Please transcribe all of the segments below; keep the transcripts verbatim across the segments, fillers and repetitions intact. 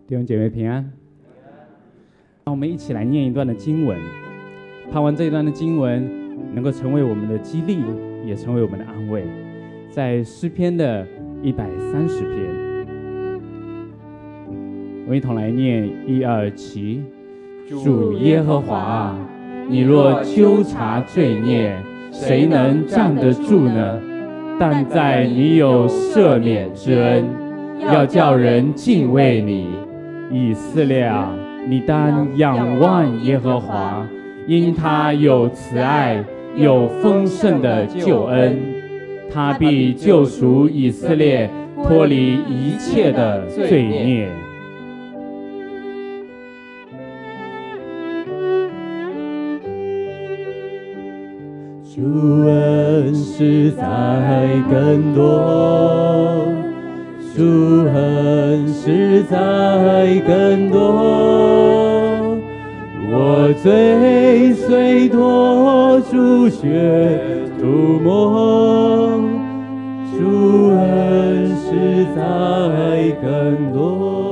弟兄姐妹平安。让我们一起来念一段的经文，盼望这一段的经文能够成为我们的激励，也成为我们的安慰。在诗篇的一百三十篇，我们一同来念一二七。主耶和华啊，你若究察罪孽，谁能站得住呢？但在你有赦免之恩，要叫人敬畏你。以色列啊，你当仰望耶和华，因他有慈爱，有丰盛的救恩，他必救赎以色列，脱离一切的罪孽。 主恩实在更多，主恩实在更多，我追随多，主血涂抹，主恩实在更多。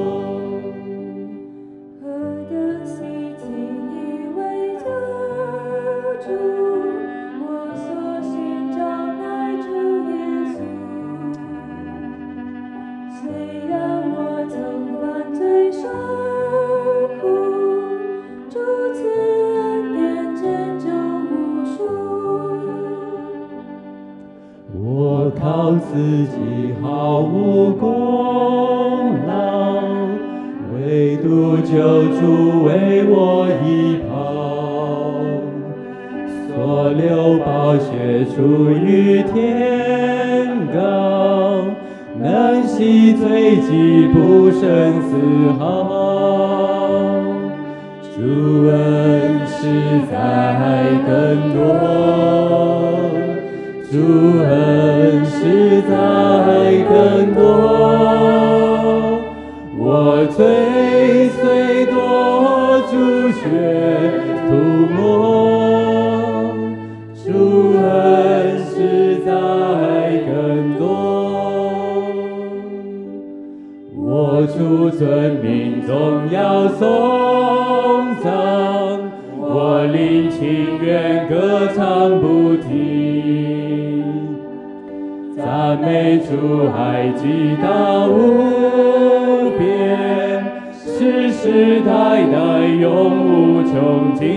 靠自己毫无功劳，唯独救主为我已跑，所流宝血出于天高，能洗罪己不生丝毫，主恩实在更多，主恩实在更多，我追随多，主血涂抹，主恩实在更多，我主尊名总要颂赞，我灵情愿歌唱不停，赞美主爱极大无边，世世代代永无穷尽，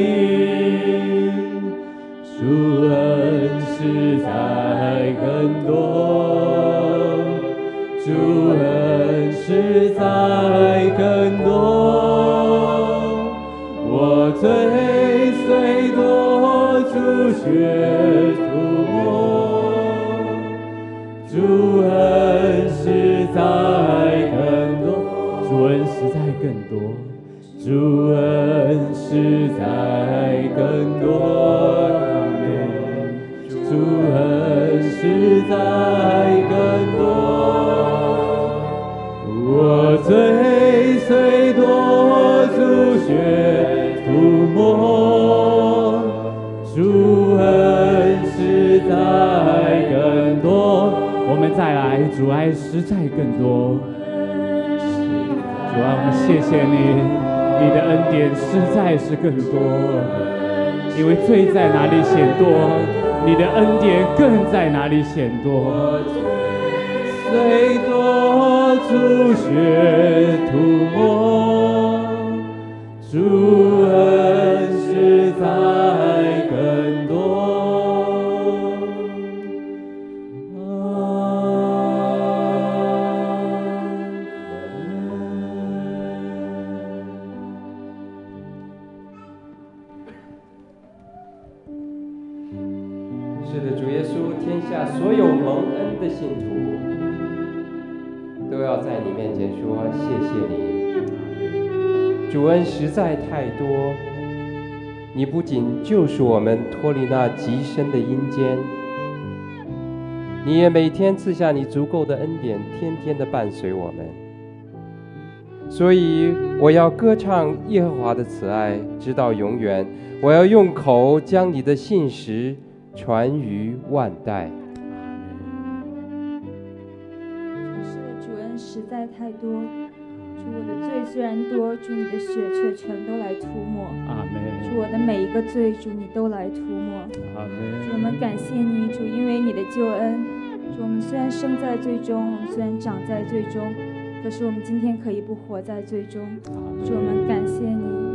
主恩实在更多，主恩实在更多，我追随多，主血涂抹，主恩实在更多，主恩实在更多，主恩实在更多，主恩实在更多，我追随多，主血涂抹，主恩实在更多。 我们再来，主爱实在更多。主啊，我们谢谢你，你的恩典实在是更多。因为罪在哪里显多，你的恩典更在哪里显多。 虽多，主血涂抹，主恩实在更多。 是的，主耶稣，天下所有蒙恩的信徒都要在你面前说谢谢你，主恩实在太多，你不仅救赎我们脱离那极深的阴间，你也每天赐下你足够的恩典，天天的伴随我们。所以我要歌唱耶和华的慈爱直到永远，我要用口将你的信实传于万代。 是的，主恩实在太多，主我的罪虽然多，主你的血却全都来涂抹。 阿门。 主我的每一个罪，主你都来涂抹。 阿门。 主我们感谢你，主因为你的救恩。主我们虽然生在罪中，我们虽然长在罪中，可是我们今天可以不活在罪中。主我们感谢你。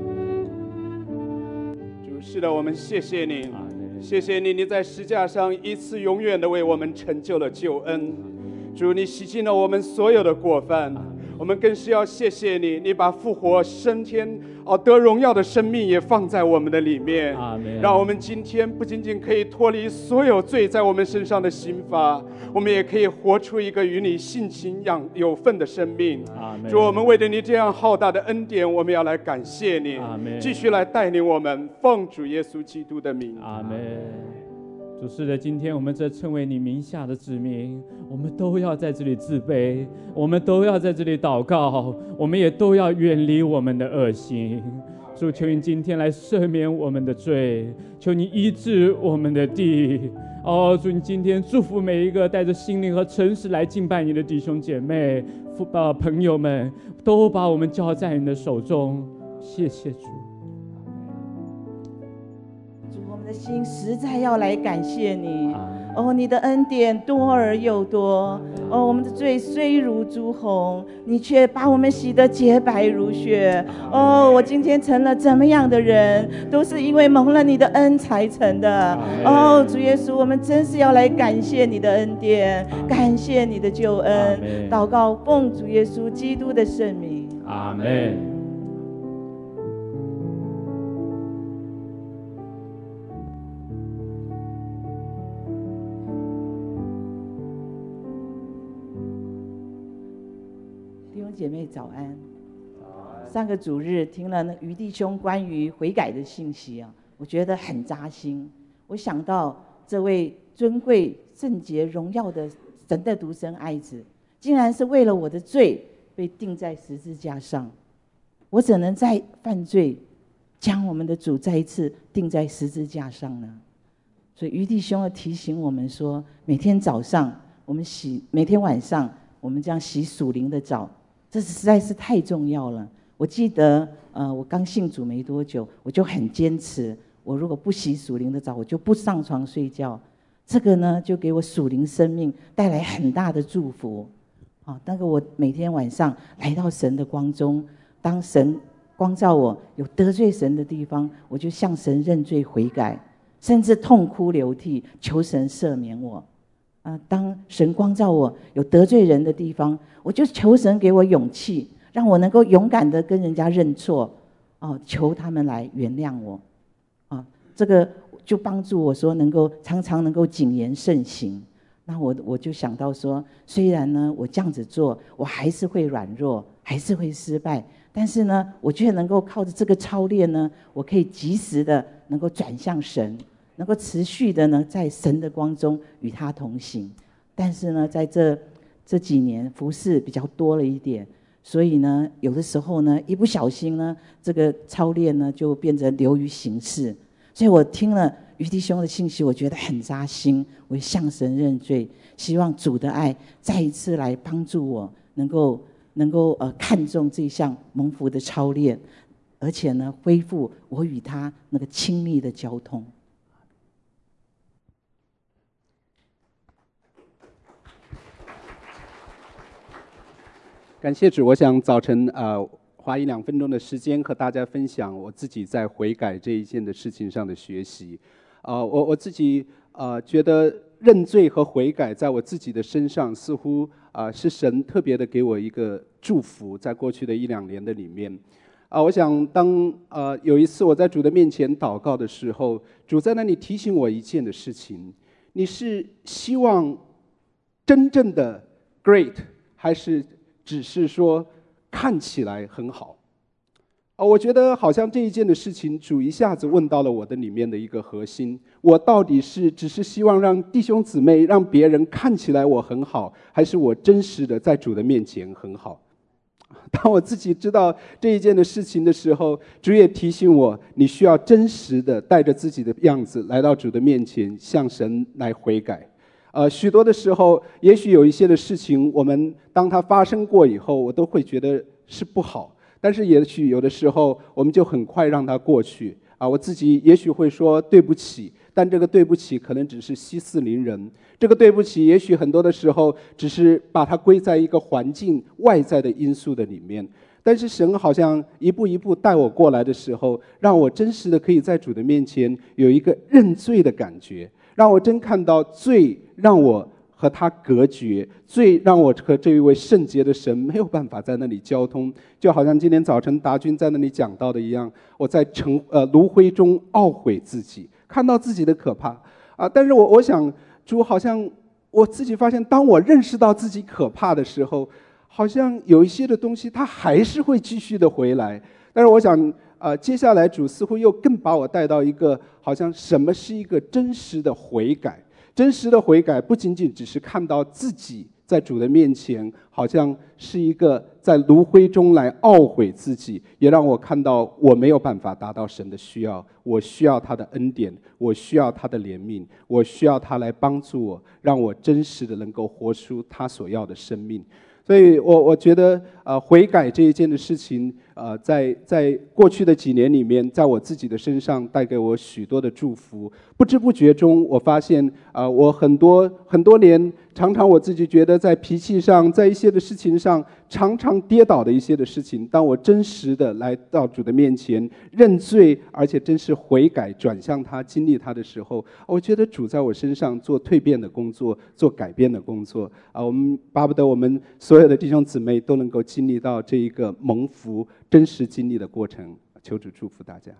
主是的，我们谢谢你，谢谢你，你在十架上一次永远的为我们成就了救恩。主，你洗净了我们所有的过犯，我们更是要谢谢你，你把复活升天哦得荣耀的生命也放在我们的里面，让我们今天不仅仅可以脱离所有罪在我们身上的刑罚，我们也可以活出一个与你性情养有份的生命。主，我们为了你这样浩大的恩典，我们要来感谢你，继续来带领我们，奉主耶稣基督的名。 阿门。主，是的，今天我们这称为你名下的子民，我们都要在这里自卑，我们都要在这里祷告，我们也都要远离我们的恶行。主，求你今天来赦免我们的罪，求你医治我们的地。哦，主，你今天祝福每一个带着心灵和诚实来敬拜你的弟兄姐妹、呃朋友们，都把我们交在你的手中。谢谢主。 的心实在要来感谢你哦，你的恩典多而又多哦，我们的罪虽如朱红，你却把我们洗得洁白如雪哦。我今天成了怎么样的人，都是因为蒙了你的恩才成的哦。主耶稣，我们真是要来感谢你的恩典，感谢你的救恩。祷告奉主耶稣基督的圣名， 阿们。 姐妹早安。上个主日听了那余弟兄关于悔改的信息啊，我觉得很扎心。我想到这位尊贵、圣洁、荣耀的神的独生爱子，竟然是为了我的罪被钉在十字架上。我怎能再犯罪，将我们的主再一次钉在十字架上呢？所以余弟兄要提醒我们说，每天早上我们洗，每天晚上我们这样洗属灵的澡。这实在是太重要了。我记得，呃，我刚信主没多久，我就很坚持，我如果不洗属灵的澡，我就不上床睡觉。这个呢，就给我属灵生命带来很大的祝福。啊，那个我每天晚上来到神的光中，当神光照我有得罪神的地方，我就向神认罪悔改，甚至痛哭流涕，求神赦免我。啊，当神光照我有得罪人的地方，我就求神给我勇气，让我能够勇敢的跟人家认错，哦，求他们来原谅我，啊，这个就帮助我说能够常常能够谨言慎行。那我我就想到说，虽然呢我这样子做，我还是会软弱，还是会失败，但是呢，我却能够靠着这个操练呢，我可以及时的能够转向神。能够持续的呢，在神的光中与他同行。但是呢，在这这几年服事比较多了一点，所以呢，有的时候呢，一不小心呢，这个操练呢就变成流于形式。所以我听了余弟兄的信息，我觉得很扎心，我向神认罪，希望主的爱再一次来帮助我，能够能够呃看重这项蒙福的操练，而且呢，恢复我与他那个亲密的交通。 感谢主，我想早晨呃花一两分钟的时间和大家分享我自己在悔改这一件的事情上的学习。呃，我我自己呃觉得认罪和悔改在我自己的身上似乎啊、呃、是神特别的给我一个祝福，在过去的一两年的里面。啊、呃，我想当呃有一次我在主的面前祷告的时候，主在那里提醒我一件的事情：你是希望真正的 great， 还是只是说看起来很好？啊，我觉得好像这一件的事情，主一下子问到了我的里面的一个核心：我到底是只是希望让弟兄姊妹、让别人看起来我很好，还是我真实的在主的面前很好？当我自己知道这一件的事情的时候，主也提醒我，你需要真实的带着自己的样子来到主的面前，向神来悔改。呃，许多的时候，也许有一些的事情，我们当它发生过以后，我都会觉得是不好，但是也许有的时候我们就很快让它过去啊。我自己也许会说对不起，但这个对不起可能只是息事宁人，这个对不起也许很多的时候只是把它归在一个环境外在的因素的里面。但是神好像一步一步带我过来的时候，让我真实的可以在主的面前有一个认罪的感觉，让我真看到罪让我和他隔绝，罪让我和这一位圣洁的神没有办法在那里交通。就好像今天早晨达军在那里讲到的一样，我在尘呃炉灰中懊悔自己，看到自己的可怕啊！但是我我想主好像我自己发现，当我认识到自己可怕的时候，好像有一些的东西它还是会继续的回来。但是我想呃，接下来主似乎又更把我带到一个好像什么是一个真实的悔改。真实的悔改不仅仅只是看到自己在主的面前好像是一个在炉灰中来懊悔自己，也让我看到我没有办法达到神的需要，我需要他的恩典，我需要他的怜悯，我需要他来帮助我，让我真实的能够活出他所要的生命。所以我我觉得呃悔改这一件的事情呃在在过去的几年里面，在我自己的身上带给我许多的祝福。不知不觉中我发现呃我很多很多年常常我自己觉得在脾气上，在一些的事情上常常跌倒的一些的事情，当我真实的来到主的面前认罪，而且真是悔改转向他经历他的时候，我觉得主在我身上做蜕变的工作，做改变的工作啊！我们巴不得我们所有的弟兄姊妹都能够经历到这一个蒙福真实经历的过程。求主祝福大家。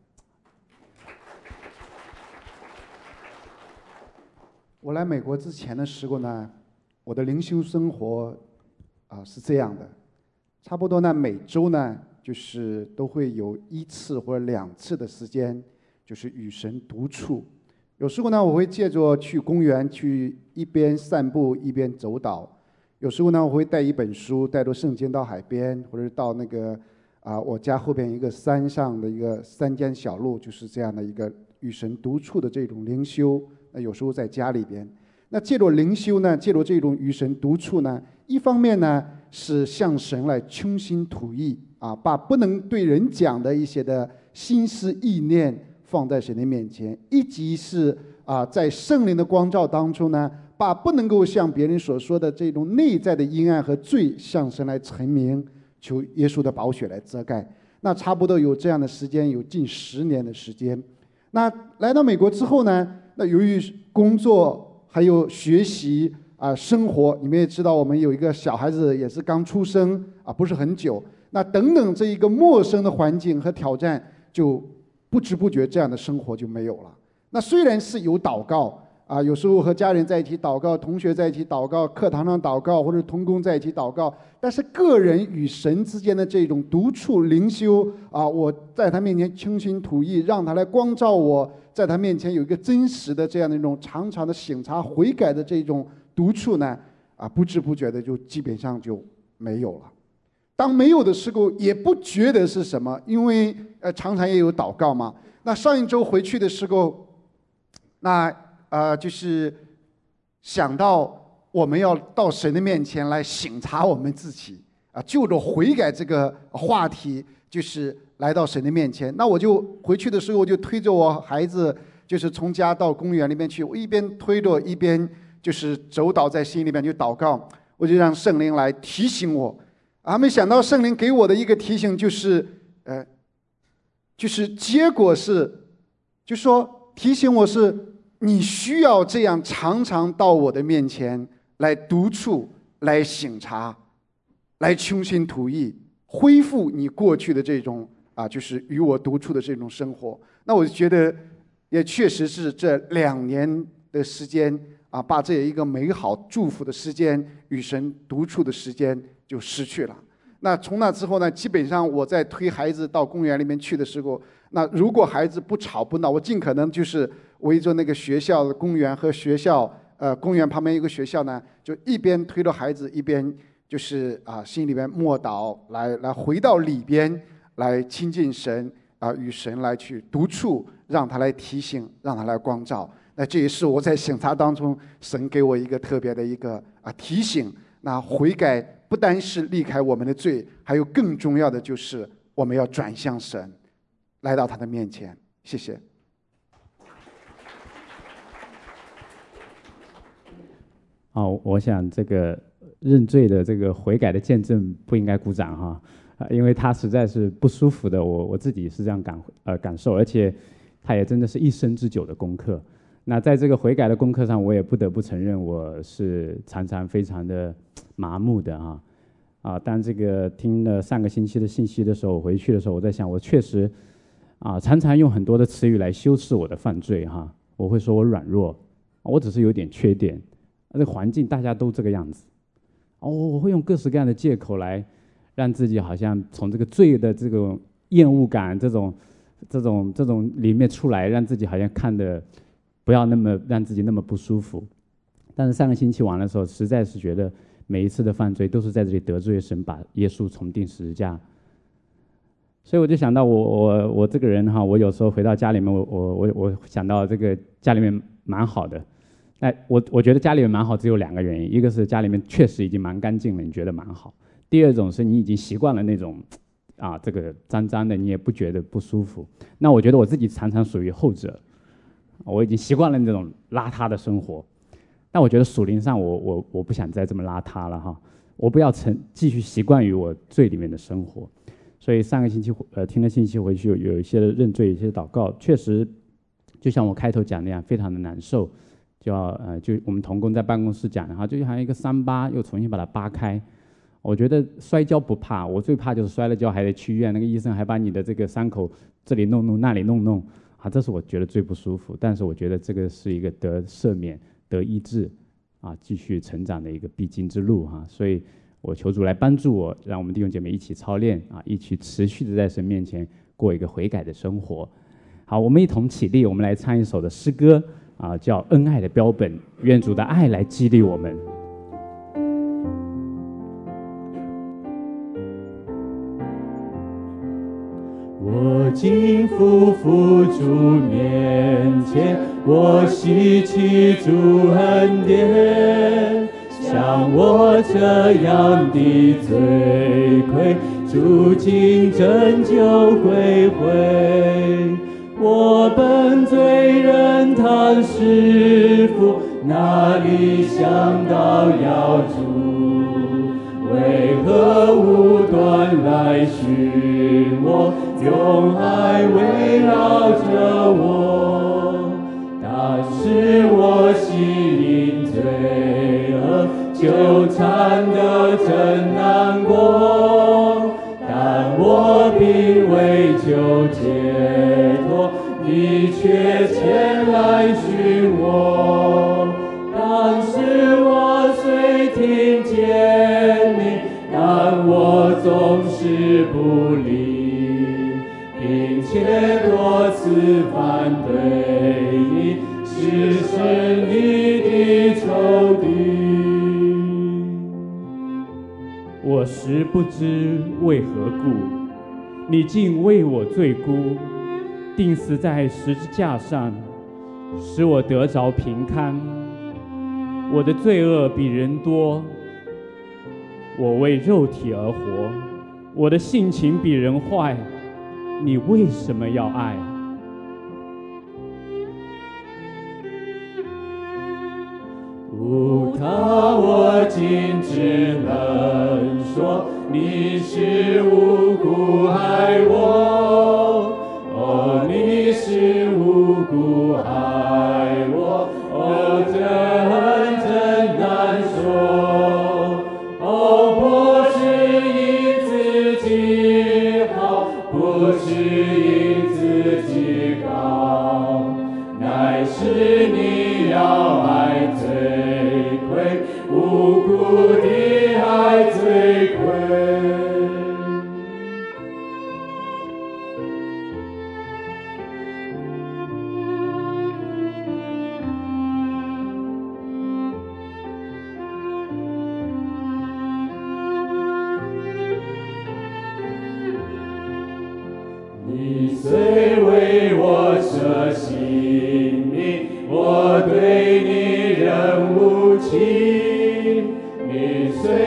我来美国之前的时候呢，我的灵修生活啊是这样的，差不多呢每周呢就是都会有一次或者两次的时间，就是与神独处。有时候呢我会借着去公园去一边散步一边走祷，有时候呢我会带一本书，带着圣经到海边，或者到那个啊我家后边一个山上的一个山间小路，就是这样的一个与神独处的这种灵修。那有时候在家里边，那借着灵修呢，借着这种与神独处呢，一方面呢是向神来倾心吐意啊，把不能对人讲的一些的心思意念放在神的面前；一级是啊，在圣灵的光照当中呢，把不能够像别人所说的这种内在的阴暗和罪向神来陈明，求耶稣的宝血来遮盖。那差不多有这样的时间，有近十年的时间。那来到美国之后呢，那由于工作还有学习啊、生活，你们也知道，我们有一个小孩子也是刚出生啊，不是很久。那等等这一个陌生的环境和挑战，就不知不觉这样的生活就没有了。那虽然是有祷告啊，有时候和家人在一起祷告，同学在一起祷告，课堂上祷告，或者同工在一起祷告，但是个人与神之间的这种独处灵修啊，我在他面前倾心吐意，让他来光照我，在他面前有一个真实的这样的一种常常的省察悔改的这种独处呢，啊，不知不觉的就基本上就没有了。当没有的时候，也不觉得是什么，因为呃常常也有祷告嘛。那上一周回去的时候，那呃就是想到我们要到神的面前来省察我们自己啊，就着悔改这个话题，就是来到神的面前。那我就回去的时候，我就推着我孩子，就是从家到公园里面去，我一边推着一边就是走祷在心里面就祷告，我就让圣灵来提醒我。啊，没想到圣灵给我的一个提醒就是，呃，就是结果是，就说提醒我是你需要这样常常到我的面前来独处，来省察，来倾心吐意，恢复你过去的这种啊，就是与我独处的这种生活。那我觉得也确实是这两年的时间啊，把这一个美好祝福的时间与神独处的时间就失去了。那从那之后呢，基本上我在推孩子到公园里面去的时候，那如果孩子不吵不闹，我尽可能就是围着那个学校的公园和学校呃公园旁边有个学校呢，就一边推着孩子，一边就是啊心里边默祷，来来回到里边来亲近神啊，与神来去独处，让他来提醒，让他来光照。那这也是我在省察当中神给我一个特别的一个啊提醒。 那悔改不单是离开我们的罪，还有更重要的就是我们要转向神，来到他的面前。谢谢。 哦，我想这个认罪的这个悔改的见证不应该鼓掌哈，啊，因为他实在是不舒服的，我我自己是这样感呃感受，而且他也真的是一生之久的功课。那在这个悔改的功课上，我也不得不承认，我是常常非常的麻木的哈，啊，但这个听了上个星期的信息的时候，我回去的时候，我在想，我确实啊常常用很多的词语来修饰我的犯罪哈，我会说我软弱，我只是有点缺点。这个环境大家都这个样子，哦，我会用各式各样的借口来让自己好像从这个罪的这种厌恶感、这种、这种、这种里面出来，让自己好像看的不要那么让自己那么不舒服。但是上个星期完的时候，实在是觉得每一次的犯罪都是在这里得罪神，把耶稣重钉十字架。所以我就想到我我我这个人哈，我有时候回到家里面，我我我我想到这个家里面蛮好的。哎，我我觉得家里面蛮好，只有两个原因，一个是家里面确实已经蛮干净了，你觉得蛮好；第二种是你已经习惯了那种，啊，这个脏脏的，你也不觉得不舒服。那我觉得我自己常常属于后者，我已经习惯了那种邋遢的生活。但我觉得属灵上我，我我我不想再这么邋遢了哈，我不要成继续习惯于我罪里面的生活。所以上个星期呃听了信息回去有有一些认罪，有一些祷告，确实就像我开头讲那样，非常的难受。就要呃，就我们同工在办公室讲，然后就好像一个伤疤，又重新把它扒开。我觉得摔跤不怕，我最怕就是摔了跤还得去医院，那个医生还把你的这个伤口这里弄弄那里弄弄，啊，这是我觉得最不舒服。但是我觉得这个是一个得赦免、得医治，啊，继续成长的一个必经之路哈、啊。所以我求主来帮助我，让我们弟兄姐妹一起操练啊，一起持续的在神面前过一个悔改的生活。好，我们一同起立，我们来唱一首的诗歌。啊，叫恩爱的标本，愿主的爱来激励我们。 我今匍匐主面前，我吸取主恩典，像我这样的罪愧，主今拯救归回。我本罪人唐师傅，哪里想到要主，为何无端来寻我，用爱围绕着我。但是我心因罪恶纠缠得真难过，但我并未求解脱，你却前来寻我。当时我虽听见你，但我总是不理，并且多次反对你，是是你的仇敌。 我实不知为何故，你竟为我罪辜，钉死在十字架上，使我得着平康。我的罪恶比人多，我为肉体而活，我的性情比人坏，你为什么要爱？ 无他，我今只能说，你是无辜爱我，哦，你是无辜爱我，哦，这很真难说，哦，不是因自己好，不是因自己高，乃是你要爱罪愧，无辜的爱罪愧。你虽为我舍性命，我对你仍无情。你虽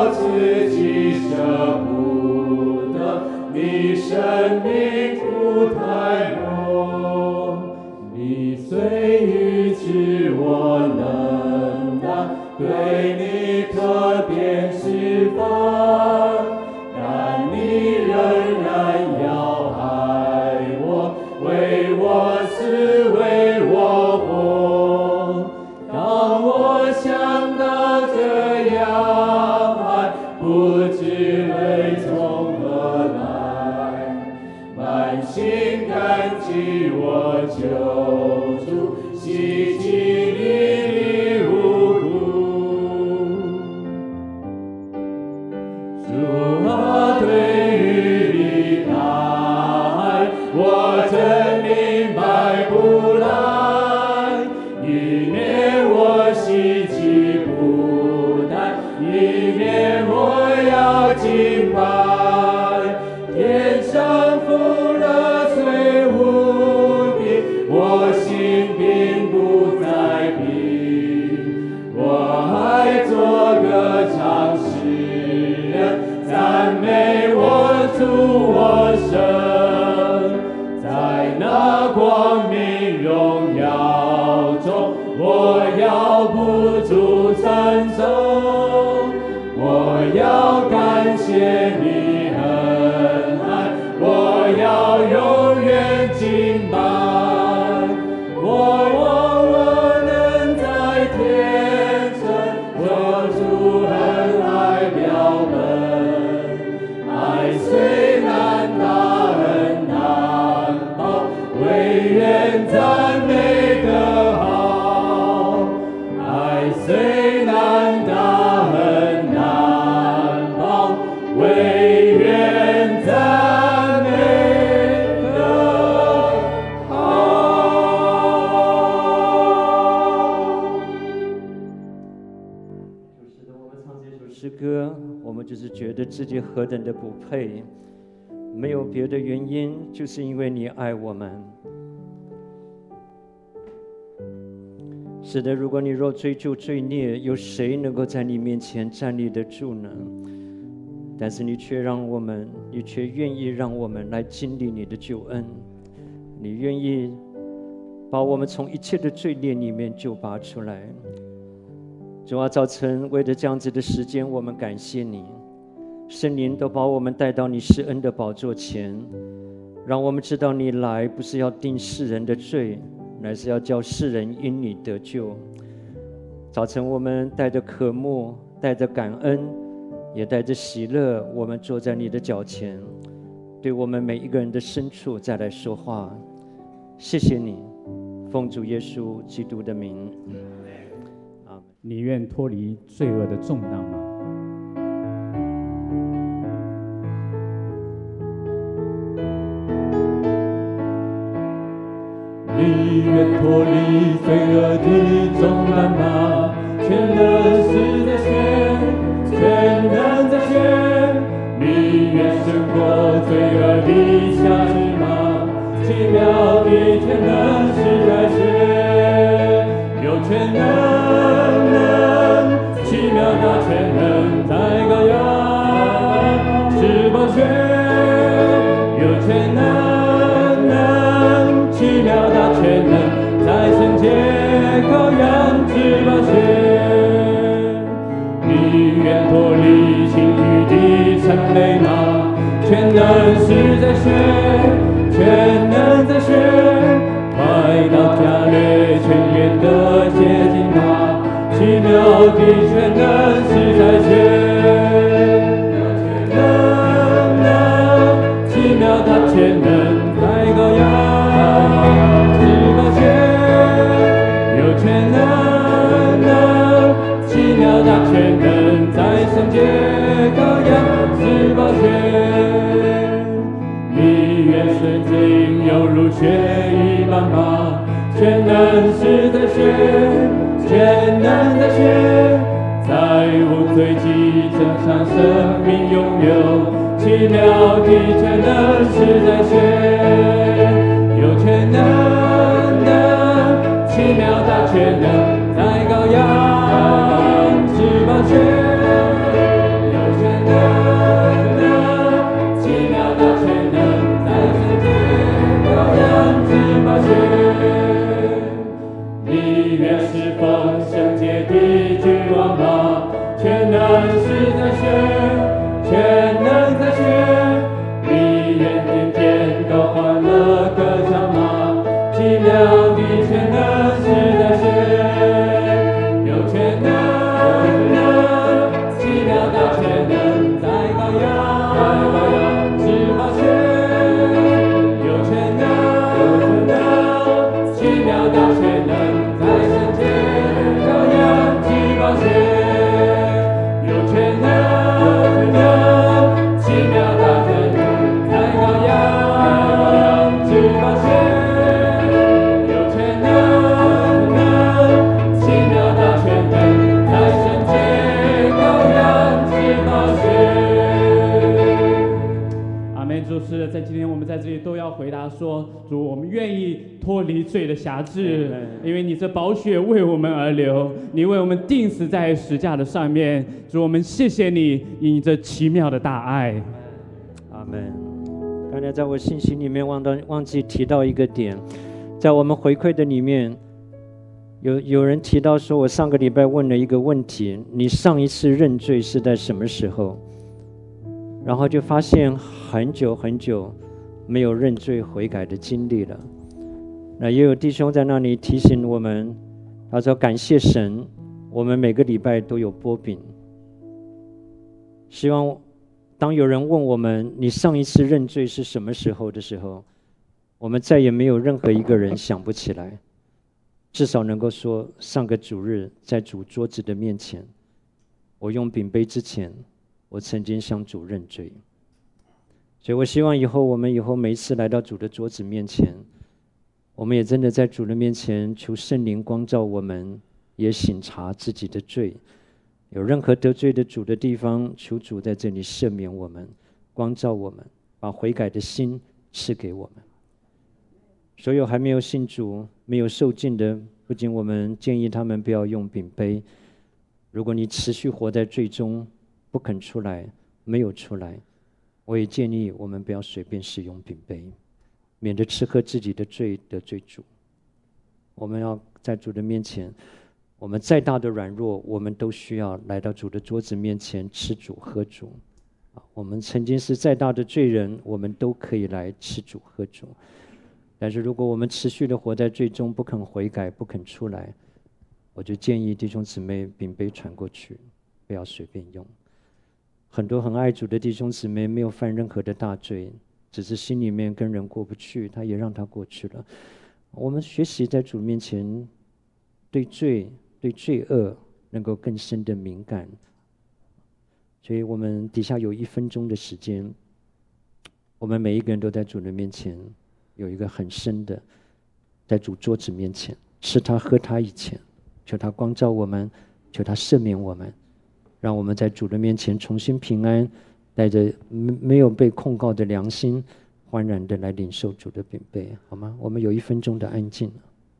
我自己舍不得，你生命不太多，你虽预知我能当，对你特别释放，但你仍然要爱我，为我死，为我活。当我想到这样爱，不知泪从何来，满心感激我救主，洗净你的无辜。主啊，对于你的爱，我真明白不来，以免我希冀不淡，以免我要敬拜。天上福乐虽无比，我心并不在意，我还做个唱诗人，赞美我主我神，在那光明荣耀中，我要不住称颂，我要感谢你恩爱，我要永远敬拜。我望我能在天城做出恩爱标本，爱虽难达很难报，唯愿赞美的好。爱虽难达很难报，唯愿赞美的好。 是的，我们唱这首诗歌，我们就是觉得自己何等的不配，没有别的原因，就是因为你爱我们。是的，如果你若追究罪孽，有谁能够在你面前站立得住呢？但是你却让我们，你却愿意让我们来经历你的救恩，你愿意把我们从一切的罪孽里面救拔出来。主啊，早晨为了这样子的时间，我们感谢你，圣灵都把我们带到你施恩的宝座前，让我们知道你来不是要定世人的罪，乃是要叫世人因你得救。早晨我们带着渴慕，带着感恩，也带着喜乐，我们坐在你的脚前，对我们每一个人的深处再来说话。谢谢你，奉主耶稣基督的名。 你愿脱离罪恶的重担吗？ 你愿脱离罪恶的重担吗？全能是在选，全能在选。你愿胜过罪恶的辖制吗？奇妙的全能是在选，有全能能，奇妙大全能在羔羊是宝血，有全能能，奇妙大全能在圣洁羔羊之宝血。你愿脱离情欲的谄媚吗？全能是在选，全能在选，快到加略泉源的洁净吧，奇妙的全能是在选，全能能，奇妙的全能在羔羊之宝血，有全能能，奇妙的全能在圣洁羔羊之宝血。你愿纯净犹如血一般吧，全能是在选，全能在选，在无罪记证上生命拥有，奇妙的全能是在选，有全能的奇妙大全能在羔羊之宝血，有奉圣洁的君王吧，全能是在选，全能在选，迷人的天高欢乐歌唱吗？奇妙的全能是在选，有全能，奇妙的全能在羔羊，是宝血，有全能，奇妙的全能在圣洁羔羊，是宝血，有全能，奇妙的全能在羔羊，是宝血，有全能，奇妙的全能在圣洁羔羊，是宝血。 阿门。主是在今天我们在这里都要回答说，主，我们愿意脱离罪的辖制，因为你这宝血为我们而流，你为我们钉死在十架的上面。主，我们谢谢你，以你这奇妙的大爱。 阿门。刚才在我信息里面忘到忘记提到一个点，在我们回馈的里面，有有人提到说，我上个礼拜问了一个问题，你上一次认罪是在什么时候？然后就发现很久很久没有认罪悔改的经历了。那也有弟兄在那里提醒我们，他说感谢神，我们每个礼拜都有波饼。希望当有人问我们你上一次认罪是什么时候的时候，我们再也没有任何一个人想不起来，至少能够说上个主日在主桌子的面前，我用饼杯之前，我曾经向主认罪。所以我希望以后我们以后每一次来到主的桌子面前，我们也真的在主的面前求圣灵光照我们，也省察自己的罪，有任何得罪的主的地方，求主在这里赦免我们，光照我们，把悔改的心赐给我们。所有还没有信主没有受浸的，不仅我们建议他们不要用饼杯，如果你持续活在罪中不肯出来，没有出来，我也建议我们不要随便使用饼杯，免得吃喝自己的罪得罪主。我们要在主的面前，我们再大的软弱，我们都需要来到主的桌子面前吃主喝主。我们曾经是再大的罪人，我们都可以来吃主喝主。但是如果我们持续的活在罪中，不肯悔改，不肯出来，我就建议弟兄姊妹饼杯传过去，不要随便用。很多很爱主的弟兄姊妹没有犯任何的大罪，只是心里面跟人过不去，他也让他过去了。我们学习在主面前对罪对罪恶能够更深的敏感。所以我们底下有一分钟的时间，我们每一个人都在主的面前有一个很深的，在主桌子面前吃他喝他以前，求他光照我们，求他赦免我们，让我们在主的面前重新平安，带着没有被控告的良心，欢然的来领受主的饼杯，好吗？我们有一分钟的安静。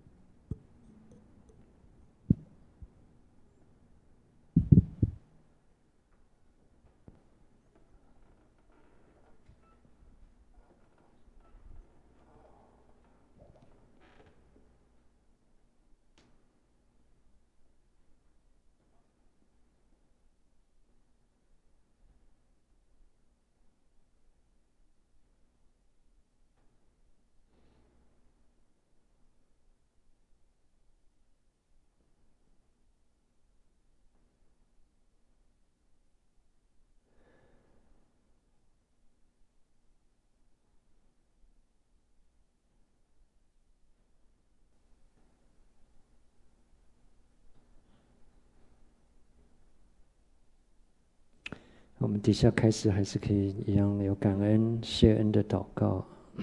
我们底下开始还是可以一样有感恩谢恩的祷告。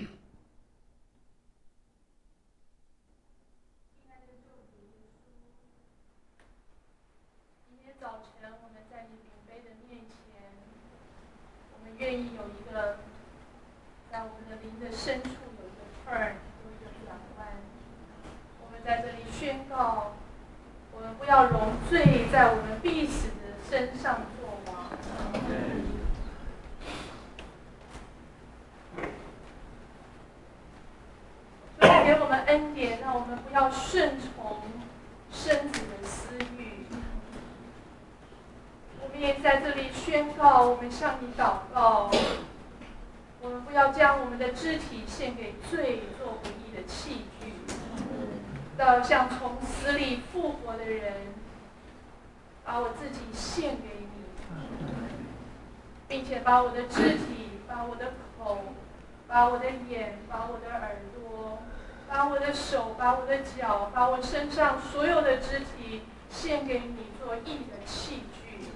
今天早晨我们在你饼杯的面前，我们愿意有一个在我们的灵的深处有一个 turn， 有一个转弯。我们在这里宣告，我们不要容罪在我们必死的身上作王。所以给我们恩典，让我们不要顺从身子的私欲。我们也在这里宣告，我们向你祷告，我们不要将我们的肢体献给罪做不义的器具，要像从死里复活的人，把我自己献给你，并且把我的肢体，把我的口，把我的眼，把我的耳朵，把我的手，把我的脚，把我身上所有的肢体献给你做义的器具。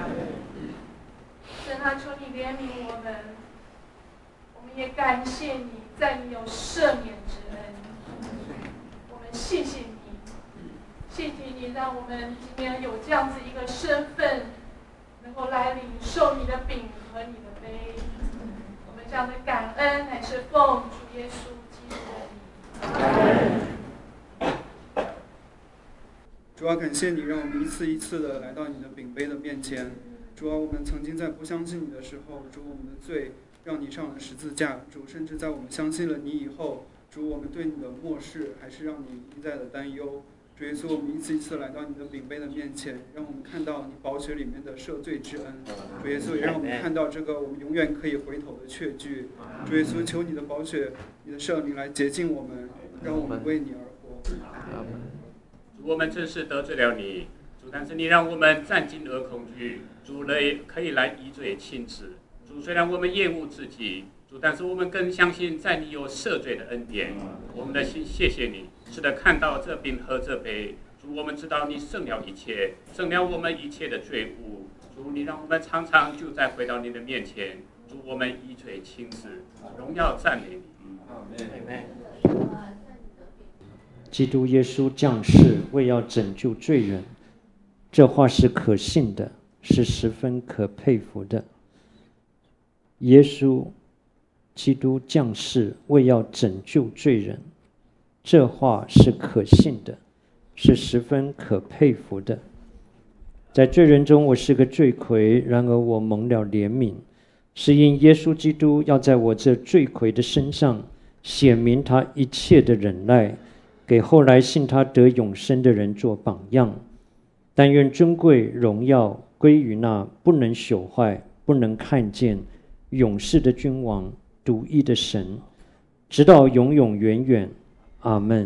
神啊，求你怜悯我们，我们也感谢你，在你有赦免之恩。我们谢谢你，谢谢你让我们今天有这样子一个身份，能够来领受你的饼和你的杯。我们这样的感恩乃是奉主耶稣基督的名。 主啊，感谢你让我们一次一次的来到你的饼杯的面前。主啊，我们曾经在不相信你的时候，主，我们的罪让你上了十字架。主，甚至在我们相信了你以后，主，我们对你的漠视还是让你一再的担忧。主耶稣，我们一次一次来到你的饼杯的面前，让我们看到你宝血里面的赦罪之恩。主耶稣，也让我们看到这个我们永远可以回头的确据。主耶稣，求你的宝血，你的圣灵来洁净我们，让我们为你而活。 主，我们真是得罪了你，主，但是你让我们战惊而恐惧，主类可以来以罪亲自。主，虽然我们厌恶自己，主，但是我们更相信在你有赦罪的恩典。我们的心谢谢你，是的，看到这饼和这杯，主，我们知道你胜了一切，胜了我们一切的罪恶。主，你让我们常常就再回到你的面前，主，我们以罪亲自，荣耀赞美你。阿们。 基督耶稣降世，为要拯救罪人，这话是可信的，是十分可佩服的。耶稣基督降世，为要拯救罪人，这话是可信的，是十分可佩服的。在罪人中，我是个罪魁，然而我蒙了怜悯，是因耶稣基督要在我这罪魁的身上显明他一切的忍耐，给后来信他得永生的人做榜样。但愿尊贵荣耀归于那不能朽坏、不能看见、永世的君王、独一的神，直到永永远远。阿们。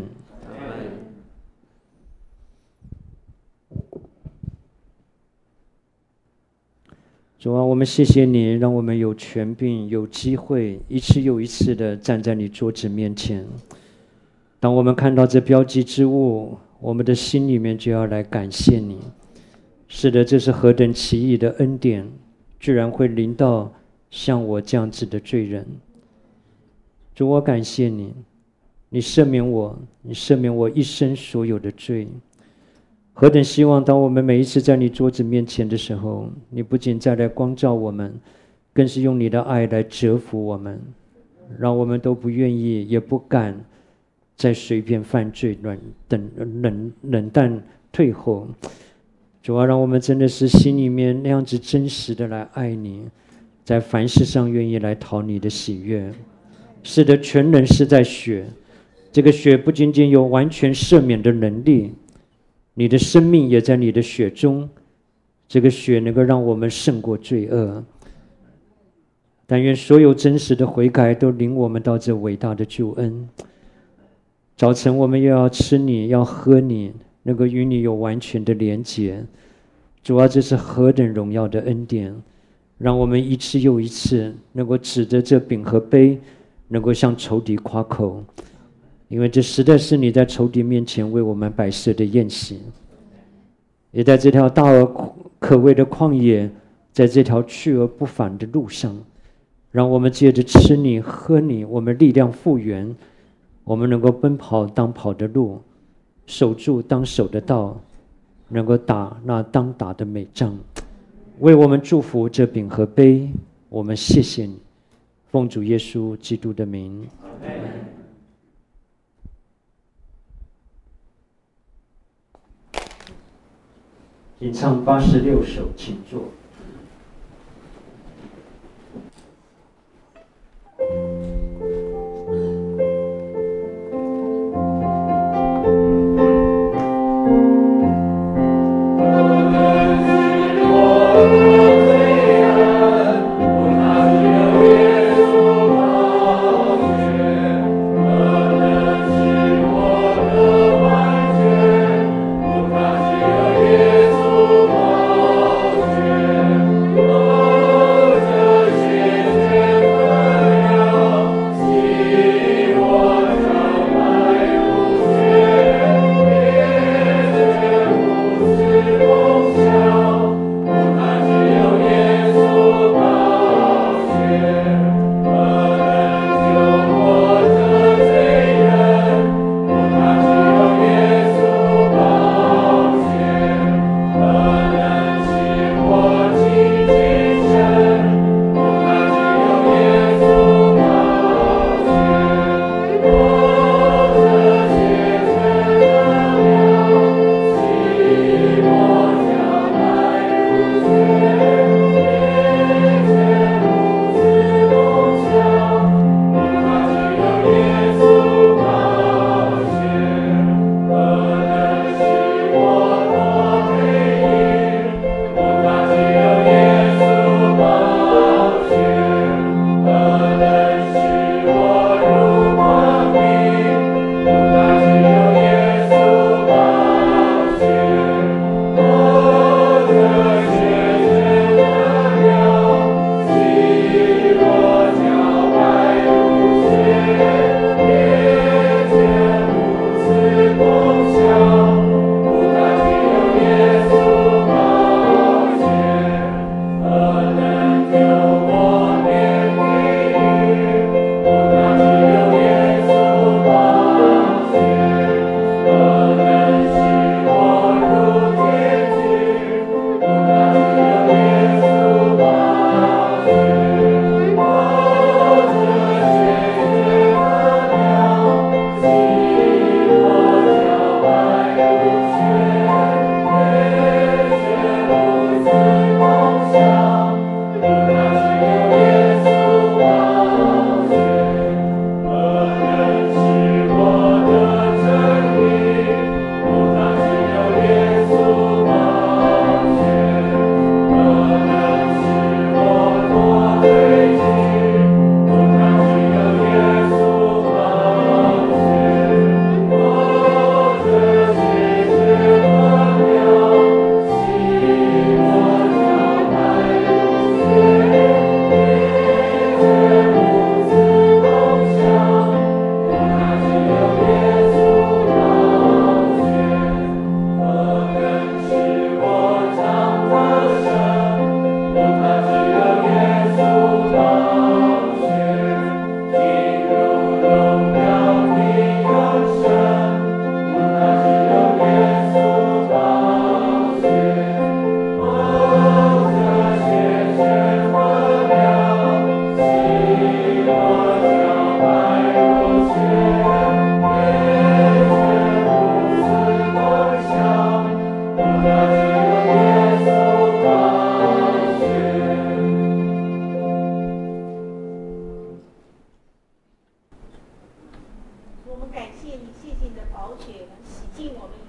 主啊，我们谢谢你，让我们有权柄、有机会，一次又一次的站在你桌子面前。当我们看到这标记之物，我们的心里面就要来感谢你。是的，这是何等奇异的恩典，居然会临到像我这样子的罪人。主，我感谢你，你赦免我，你赦免我一生所有的罪。何等希望当我们每一次在你桌子面前的时候，你不仅再来光照我们，更是用你的爱来折服我们，让我们都不愿意也不敢再随便犯罪，冷等冷冷淡退后。主啊，让我们真的是心里面那样子真实的来爱你，在凡事上愿意来讨你的喜悦。是的，全能是在血，这个血不仅仅有完全赦免的能力，你的生命也在你的血中，这个血能够让我们胜过罪恶。但愿所有真实的悔改都领我们到这伟大的救恩。早晨我们又要吃你，要喝你，能够与你有完全的连结。主啊，这是何等荣耀的恩典，让我们一次又一次能够指着这饼和杯，能够向仇敌夸口，因为这实在是你在仇敌面前为我们摆设的宴席。也在这条大而可畏的旷野，在这条去而不返的路上，让我们借着吃你喝你，我们力量复原，我们能够奔跑当跑的路，守住当守的道，能够打那当打的美仗。为我们祝福这饼和杯，我们谢谢你，奉主耶稣基督的名。请唱八十六首，请坐。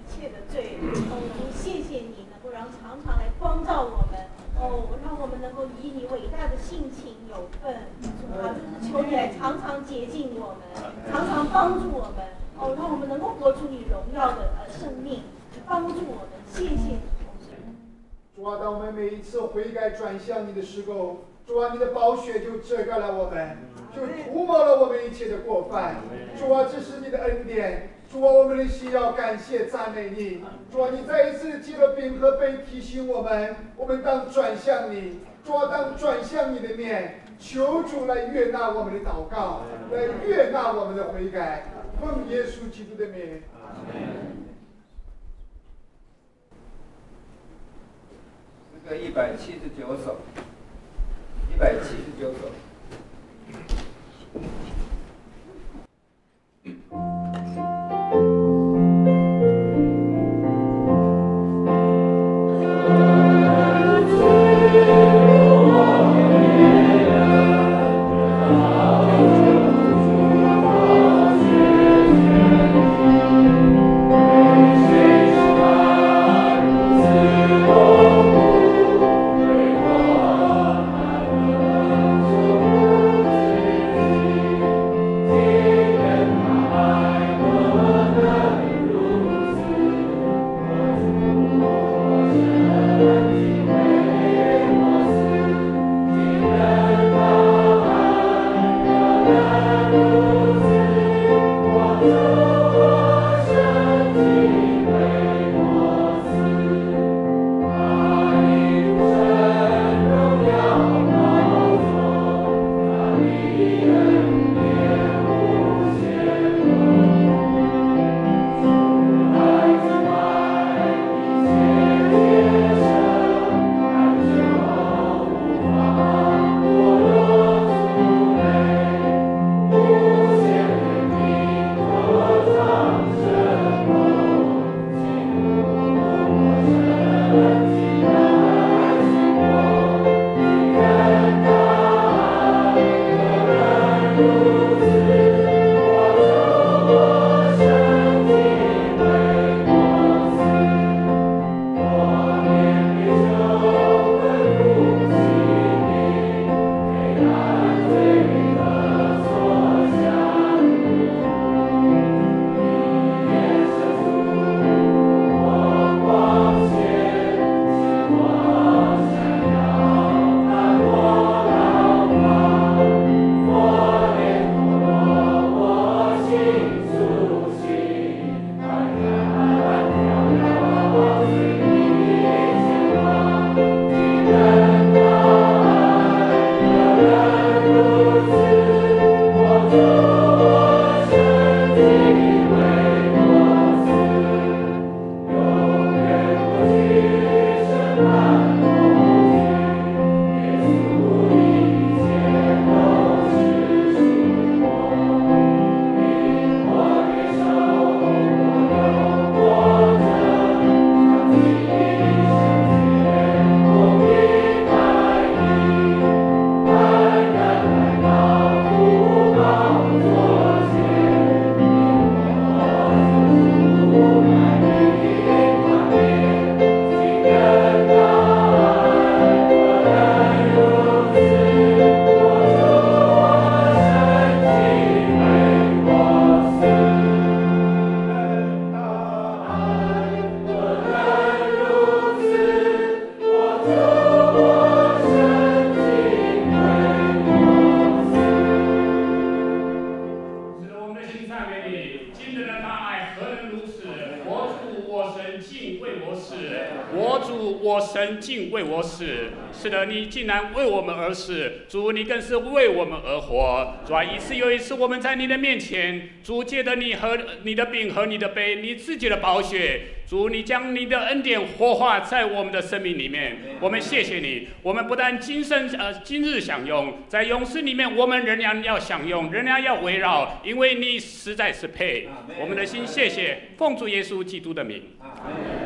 切的罪。哦，主谢谢你能够让常常来光照我们，哦，让我们能够以你伟大的性情有份。主啊，就是求你来常常洁净我们，常常帮助我们，哦，让我们能够活出你荣耀的呃生命，帮助我们。谢谢你。 主啊，当我们每一次悔改转向你的时候，主啊，你的宝血就遮盖了我们，就涂抹了我们一切的过犯。主啊，这是你的恩典。主啊，我们的心要感谢赞美你。主啊，你再一次借着饼和杯提醒我们，我们当转向你。主啊，当转向你的面，求主来悦纳我们的祷告，来悦纳我们的悔改。奉耶稣基督的名。 这个一百七十九首，一百七十九首。 是的，你竟然为我们而死，主，你更是为我们而活。主啊，一次又一次，我们在你的面前，主，借着你和你的饼和你的杯，你自己的宝血，主，你将你的恩典活化在我们的生命里面。我们谢谢你，我们不但今生呃今日享用，在永生里面，我们仍然要享用，仍然要围绕，因为你实在是配。我们的心谢谢，奉主耶稣基督的名。